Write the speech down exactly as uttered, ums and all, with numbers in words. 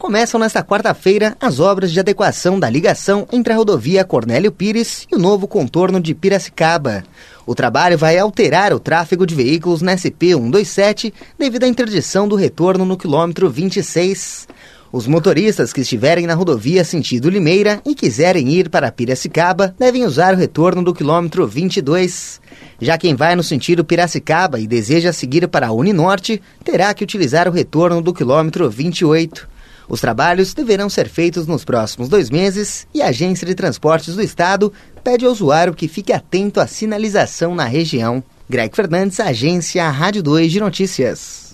Começam nesta quarta-feira as obras de adequação da ligação entre a rodovia Cornélio Pires e o novo contorno de Piracicaba. O trabalho vai alterar o tráfego de veículos na S P cento e vinte e sete devido à interdição do retorno no quilômetro vinte e seis. Os motoristas que estiverem na rodovia sentido Limeira e quiserem ir para Piracicaba devem usar o retorno do quilômetro vinte e dois. Já quem vai no sentido Piracicaba e deseja seguir para a Uninorte terá que utilizar o retorno do quilômetro vinte e oito. Os trabalhos deverão ser feitos nos próximos dois meses e a Agência de Transportes do Estado pede ao usuário que fique atento à sinalização na região. Greg Fernandes, Agência Rádio dois de Notícias.